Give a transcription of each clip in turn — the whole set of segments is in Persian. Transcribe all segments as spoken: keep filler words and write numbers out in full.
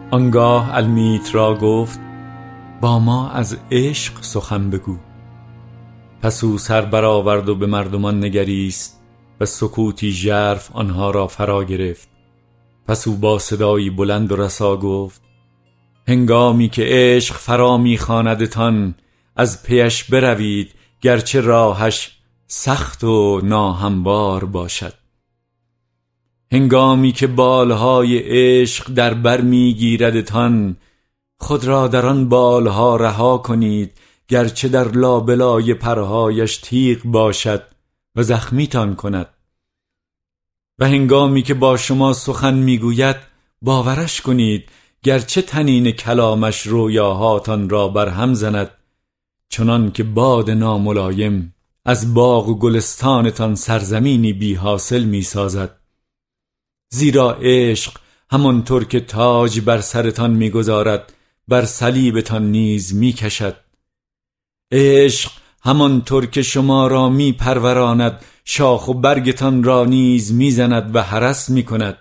آنگاه المیت را گفت با ما از عشق سخن بگو. پس او سر برآورد و به مردمان نگریست و سکوتی ژرف آنها را فرا گرفت. پس او با صدایی بلند و رسا گفت هنگامی که عشق فرا می‌خواندتان از پیش بروید، گرچه راهش سخت و ناهموار باشد. هنگامی که بالهای عشق در بر میگیردتان، خود را در آن بالها رها کنید، گرچه در لابلای پرهایش تیغ باشد و زخمیتان کند. و هنگامی که با شما سخن میگوید باورش کنید، گرچه تنین کلامش رویاهاتان را برهم زند، چنان که باد ناملایم از باغ و گلستانتان سرزمینی بی حاصل می سازد. زیرا عشق همانطور که تاج بر سرتان می گذارد بر صلیبتان نیز می کشد. عشق همانطور که شما را می پروراند شاخ و برگتان را نیز می زند و هرس می کند.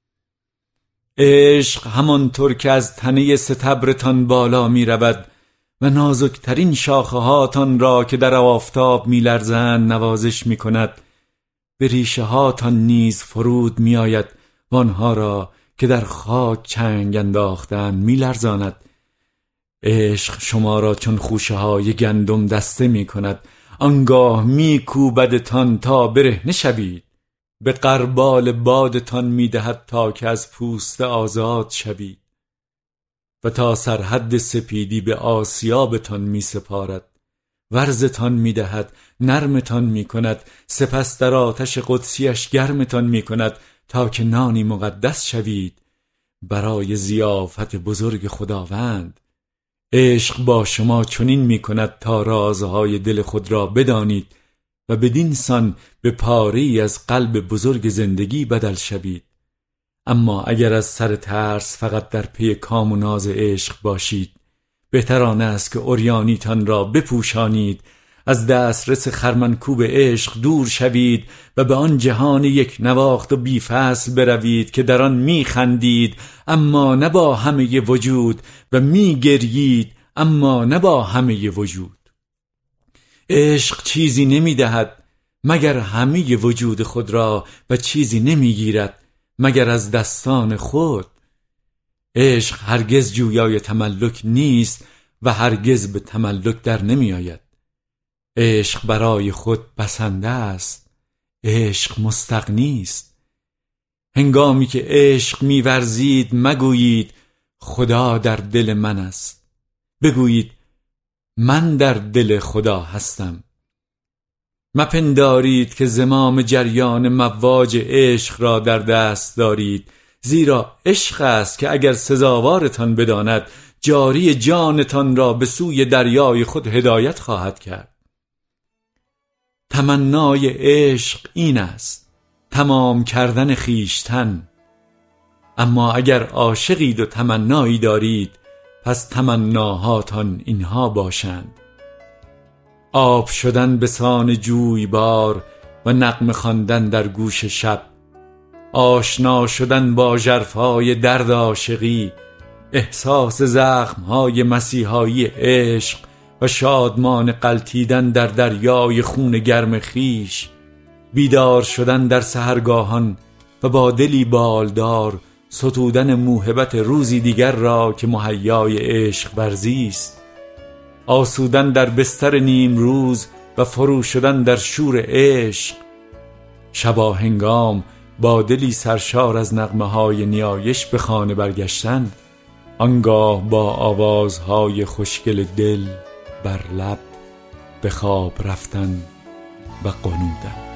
عشق همانطور که از تنه ستبرتان بالا می رود و نازکترین شاخه هاتان را که در آفتاب می لرزند نوازش می کند، به ریشه هاتان نیز فرود می آید و آنها را که در خاک چنگ انداختند می لرزاند. عشق شما را چون خوشه های گندم دسته می کند، آنگاه می کوبدتان تا برهنه شوید، به غربال بادتان می دهد تا که از پوست آزاد شوید و تا سرحد سپیدی به آسیابتان می سپارد. ورزتان می دهد، نرمتان می کند، سپس در آتش قدسیش گرمتان می کند تا که نانی مقدس شوید برای ضیافت بزرگ خداوند. عشق با شما چنین می کند تا رازهای دل خود را بدانید و بدین سان به پاره‌ای از قلب بزرگ زندگی بدل شوید. اما اگر از سر ترس فقط در پی کام و ناز عشق باشید، بهتر آن است که عریانیتان را بپوشانید، از دسترس خرمنکوب عشق دور شوید و به آن جهان یک نواخت و بی فصل بروید که در آن می خندید اما نه با همه وجود و می گریید اما نه با همه وجود. عشق چیزی نمی دهد مگر همه وجود خود را و چیزی نمی گیرد مگر از دستان خود. عشق هرگز جویای تملک نیست و هرگز به تملک در نمی آید. عشق برای خود بسنده است، عشق مستغنی است. هنگامی که عشق می ورزید مگویید خدا در دل من است، بگویید من در دل خدا هستم. مپندارید که زمام جریان مواج عشق را در دست دارید، زیرا عشق است که اگر سزاوارتان بداند جاری جانتان را به سوی دریای خود هدایت خواهد کرد. تمنای عشق این است، تمام کردن خیشتن. اما اگر عاشقید و تمنایی دارید، پس تمناهاتان اینها باشند: آب شدن به سان جویبار و نغمه خواندن در گوش شب، آشنا شدن با ژرفای درد عاشقی، احساس زخمهای مسیحایی عشق و شادمان غلتیدن در دریای خون گرم خیش، بیدار شدن در سحرگاهان و با دلی بالدار ستودن موهبت روزی دیگر را که مهیای عشق ورزی است، آسودن در بستر نیم روز و فرو شدن در شور عشق، شباهنگام با دلی سرشار از نغمه‌های نیایش به خانه برگشتن، آنگاه با آوازهای خوشگل دل بر لب به خواب رفتن و قنودن.